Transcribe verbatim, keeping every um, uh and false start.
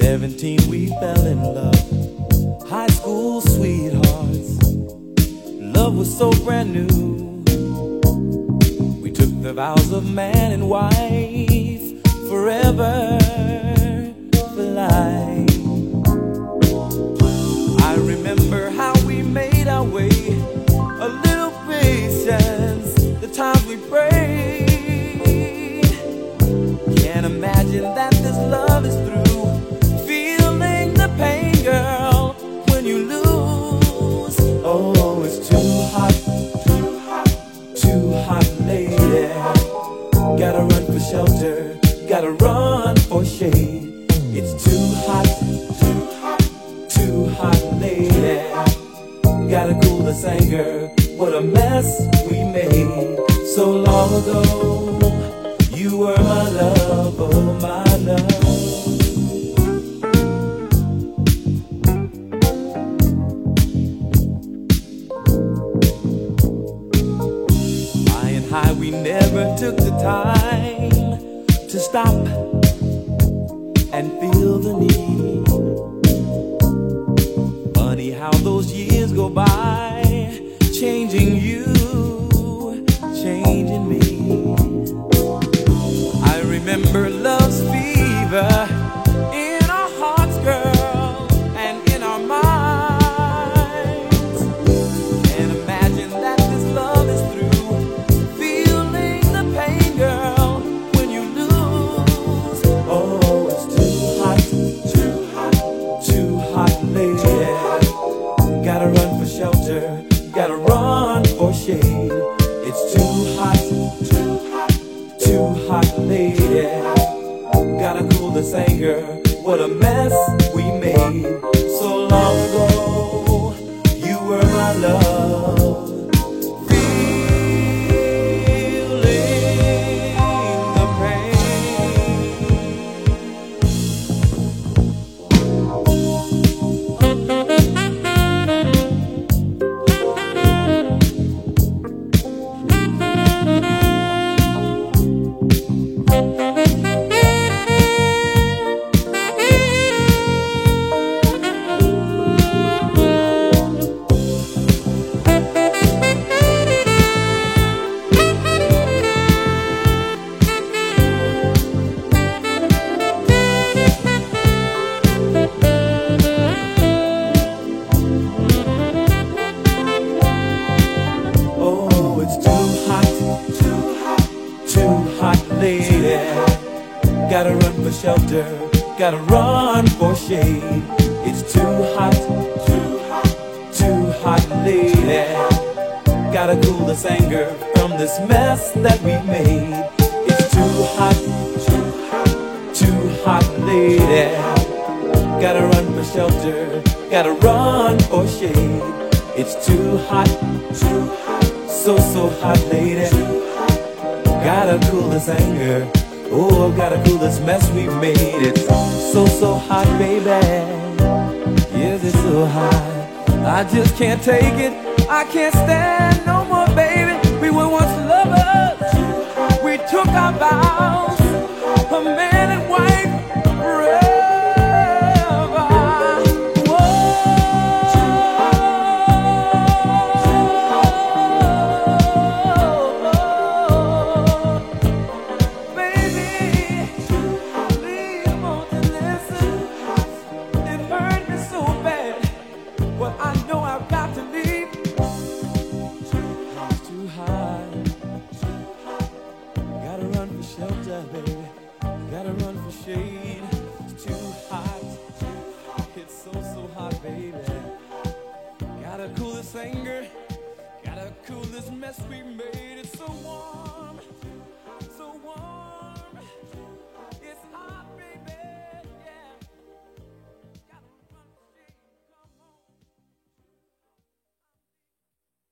seventeen we fell in love, high school sweethearts. Love was so brand new. We took the vows of man and wife, forever for life. I remember how we made our way, a little patience, the times we prayed. Can't imagine that this love is through, feeling the pain, girl, when you lose. Oh, it's too hot, too hot, too hot, lady. Gotta run for shelter, gotta run for shade. It's too hot, too hot, too hot, lady. Gotta cool this anger, what a mess we made so long ago. You were my love, oh my love. High and high, we never took the time to stop and feel the need. Funny how those years go by, changing you, changing me. I remember love's fever in our hearts, girl, and in our minds. And imagine that this love is through, feeling the pain, girl, when you lose. Oh, it's too hot, too hot, too hot, lady. Gotta run for shelter, gotta run for shade. It's too hot, too hot, too hot, lady. Gotta cool this anger, what a mess we made so long ago. You were my love, feeling the lady. Gotta run for shelter, gotta run for shade. It's too hot, too hot, too hot, lady. Gotta cool this anger from this mess that we made. It's too hot, too hot, too hot, lady. Gotta run for shelter, gotta run for shade. It's too hot, too hot, so, so hot, lady. Gotta cool this anger, oh, gotta cool this mess we made. It's so, so hot, baby. Yes, it's so hot. I just can't take it, I can't stand no more, baby. We were once lovers, we took our vows, a man and wife forever. Shelter, baby, gotta run for shade. It's too hot, it's so, so hot, baby. Gotta cool this anger, gotta cool this mess we made. It's so warm.